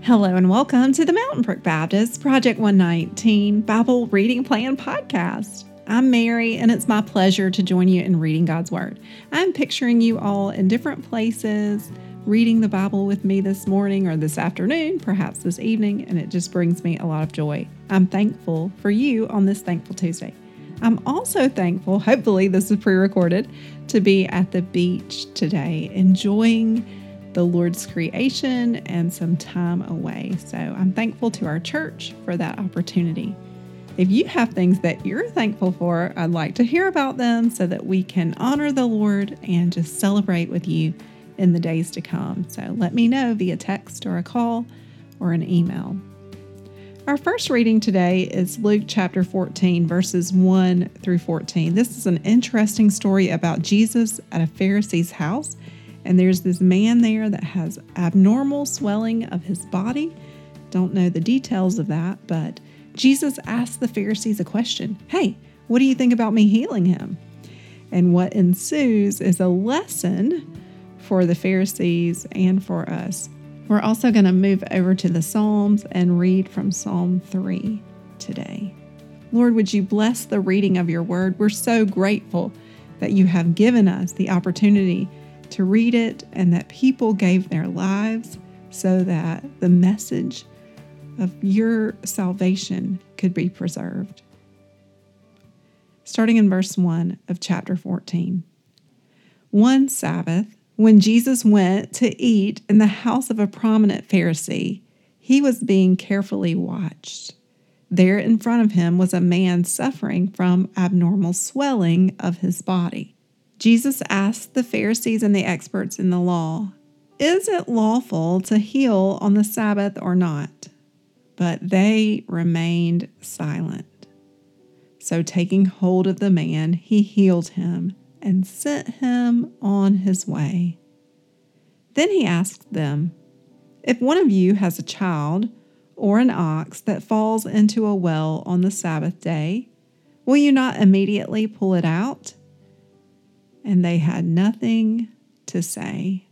Hello and welcome to the Mountain Brook Baptist Project 119 Bible Reading Plan Podcast. I'm Mary, and it's my pleasure to join you in reading God's Word. I'm picturing you all in different places, reading the Bible with me this morning or this afternoon, perhaps this evening, and it just brings me a lot of joy. I'm thankful for you on this Thankful Tuesday. I'm also thankful, hopefully this is pre-recorded, to be at the beach today, enjoying the Lord's creation and some time away. So I'm thankful to our church for that opportunity. If you have things that you're thankful for, I'd like to hear about them so that we can honor the Lord and just celebrate with you in the days to come. So let me know via text or a call or an email. Our first reading today is Luke chapter 14, verses 1 through 14. This is an interesting story about Jesus at a Pharisee's house. And there's this man there that has abnormal swelling of his body. Don't know the details of that, but Jesus asked the Pharisees a question. Hey, what do you think about me healing him? And what ensues is a lesson for the Pharisees and for us. We're also going to move over to the Psalms and read from Psalm 3 today. Lord, would you bless the reading of your word? We're so grateful that you have given us the opportunity to read it and that people gave their lives so that the message of your salvation could be preserved. Starting in verse 1 of chapter 14. One Sabbath, when Jesus went to eat in the house of a prominent Pharisee, he was being carefully watched. There in front of him was a man suffering from abnormal swelling of his body. Jesus asked the Pharisees and the experts in the law, "Is it lawful to heal on the Sabbath or not?" But they remained silent. So taking hold of the man, he healed him and sent him on his way. Then he asked them, "If one of you has a child or an ox that falls into a well on the Sabbath day, will you not immediately pull it out?" And they had nothing to say.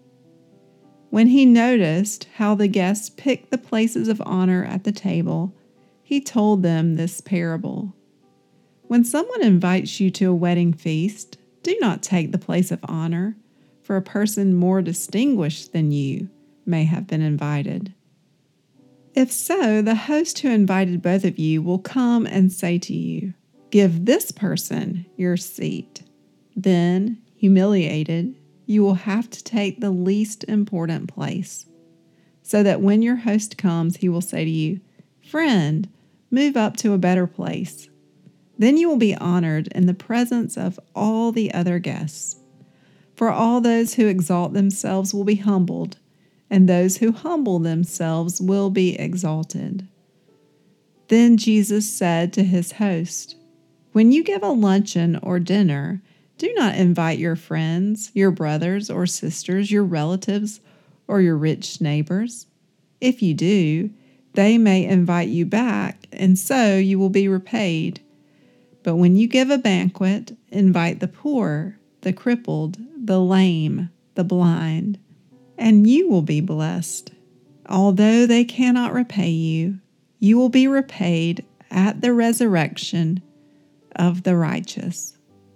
When he noticed how the guests picked the places of honor at the table, he told them this parable. When someone invites you to a wedding feast, do not take the place of honor, for a person more distinguished than you may have been invited. If so, the host who invited both of you will come and say to you, "Give this person your seat." Then, humiliated, you will have to take the least important place, so that when your host comes, he will say to you, "Friend, move up to a better place." Then you will be honored in the presence of all the other guests. For all those who exalt themselves will be humbled, and those who humble themselves will be exalted. Then Jesus said to his host, "When you give a luncheon or dinner, do not invite your friends, your brothers or sisters, your relatives, or your rich neighbors. If you do, they may invite you back, and so you will be repaid. But when you give a banquet, invite the poor, the crippled, the lame, the blind, and you will be blessed. Although they cannot repay you, you will be repaid at the resurrection of the righteous."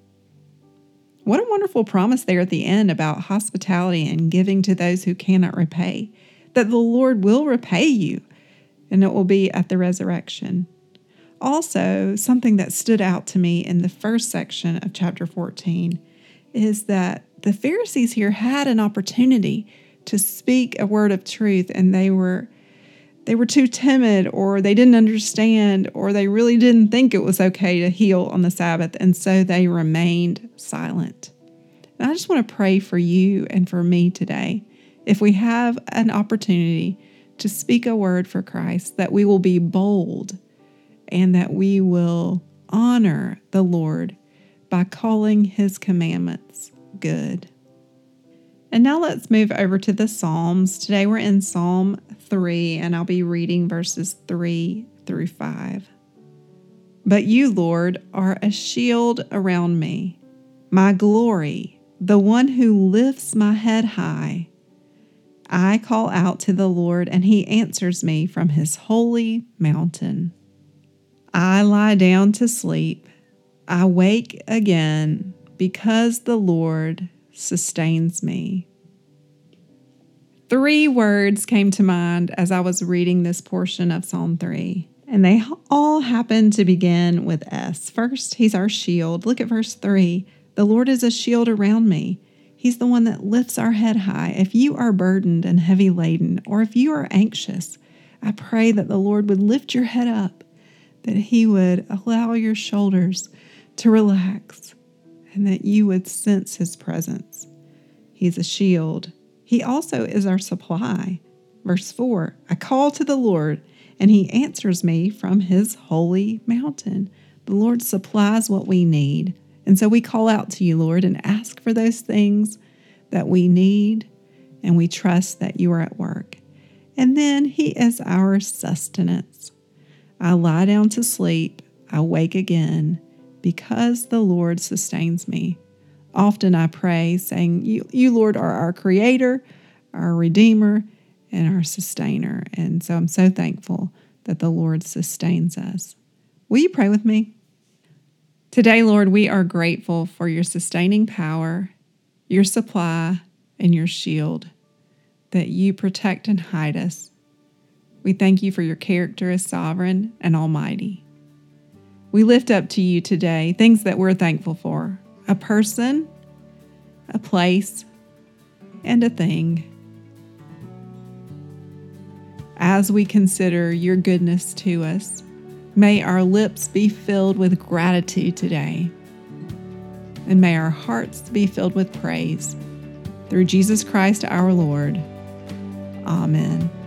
What a wonderful promise there at the end about hospitality and giving to those who cannot repay, that the Lord will repay you, and it will be at the resurrection. Also, something that stood out to me in the first section of chapter 14 is that the Pharisees here had an opportunity to speak a word of truth, and they were too timid, or they didn't understand, or they really didn't think it was okay to heal on the Sabbath, and so they remained silent. And I just want to pray for you and for me today. If we have an opportunity to speak a word for Christ, that we will be bold and that we will honor the Lord by calling his commandments good. And now let's move over to the Psalms. Today we're in Psalm 3, and I'll be reading verses 3 through 5. "But you, Lord, are a shield around me, my glory, the one who lifts my head high. I call out to the Lord, and he answers me from his holy mountain. I lie down to sleep. I wake again because the Lord sustains me. 3 words came to mind as I was reading this portion of Psalm 3, and they all happen to begin with S. First, he's our shield. Look at verse 3. The Lord is a shield around me. He's the one that lifts our head high. If you are burdened and heavy laden, or if you are anxious, I pray that the Lord would lift your head up, that he would allow your shoulders to relax, and that you would sense his presence. He's a shield. He also is our supply. Verse 4, I call to the Lord, and he answers me from his holy mountain. The Lord supplies what we need. And so we call out to you, Lord, and ask for those things that we need, and we trust that you are at work. And then he is our sustenance. I lie down to sleep, I wake again, because the Lord sustains me. Often I pray, saying, you, Lord, are our creator, our redeemer, and our sustainer. And so I'm so thankful that the Lord sustains us. Will you pray with me? Today, Lord, we are grateful for your sustaining power, your supply, and your shield, that you protect and hide us. We thank you for your character as sovereign and almighty. We lift up to you today things that we're thankful for: a person, a place, and a thing. As we consider your goodness to us, may our lips be filled with gratitude today, and may our hearts be filled with praise. Through Jesus Christ our Lord. Amen.